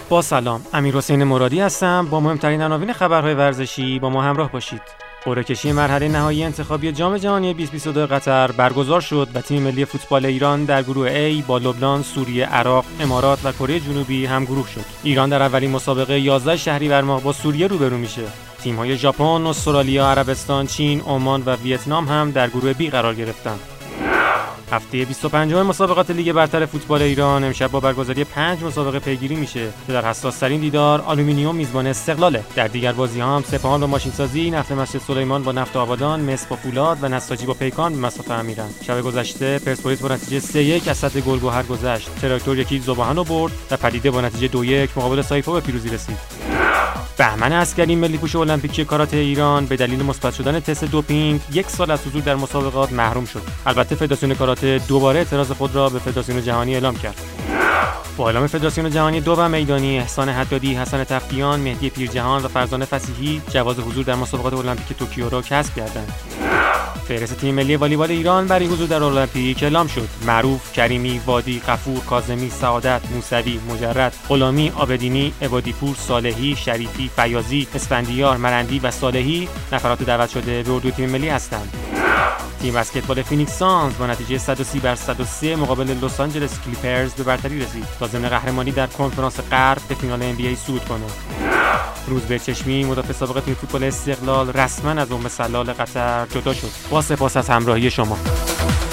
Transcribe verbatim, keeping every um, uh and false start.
با سلام، امیرحسین مرادی هستم. با مهمترین عناوین خبرهای ورزشی با ما همراه باشید. قرعه کشی مرحله نهایی انتخابی جام جهانی بیست بیست و دو قطر برگزار شد و تیم ملی فوتبال ایران در گروه A با لبنان، سوریه، عراق، امارات و کره جنوبی هم گروه شد. ایران در اولین مسابقه یازده شهریور ماه با سوریه روبرو میشه. تیم‌های ژاپن، استرالیا، عربستان، چین، عمان و ویتنام هم در گروه B قرار گرفتند. هفته بیست و پنجم مسابقات لیگ برتر فوتبال ایران امشب با برگزاری پنج مسابقه پیگیری میشه که در حساس‌ترین دیدار آلومینیوم میزبان استقلاله. در دیگر بازی‌ها هم سپاهان با ماشینسازی، نفت مسجد سلیمان با نفت آبادان، مس با فولاد و نساجی با پیکان به مسافه هم میرن. شب گذشته پرسپولیس با نتیجه سه یک از سطح گلگهر گذشت. تراکتور یکی ذوباهن رو برد و پدیده با نتیجه دو یک مقابل سایپا به پیروزی رسید. بهمن عسکری ملی پوش المپیکی کاراته ایران به دلیل مثبت شدن تست دوپینگ یک سال از حضور در مسابقات محروم شد. البته فدراسیون کاراته دوباره اعتراض خود را به فدراسیون جهانی اعلام کرد. با اعلام فدراسیون جهانی دو و میدانی، احسان حدادی، حسن تفتیان، مهدی پیرجهان و فرزانه فصیحی جواز حضور در مسابقات المپیک توکیو را کسب کردند. فهرست تیم ملی والیبال ایران برای حضور در المپیک اعلام شد. معروف، کریمی، وادی، غفور، کاظمی، سعادت، موسوی، مجرد، غلامی، عابدینی، عبادی‌پور، صالحی، شریفی، فیاضی، اسفندیار، مرندی و صالحی نفرات دعوت شده به اردوی تیم ملی هستند. تیم بسکتبال فینیکس سانز با نتیجه صد و سی بر صد و سه مقابل لس آنجلس کلیپرز به برتری رسید تا ضمن قهرمانی در کنفرانس غرب به فینال ان بی ای صعود کنه. روزبه چشمی مدافع سابق تیم فوتبال استقلال رسما از ام سلال قطر جدا شد. با سپاس از همراهی شما.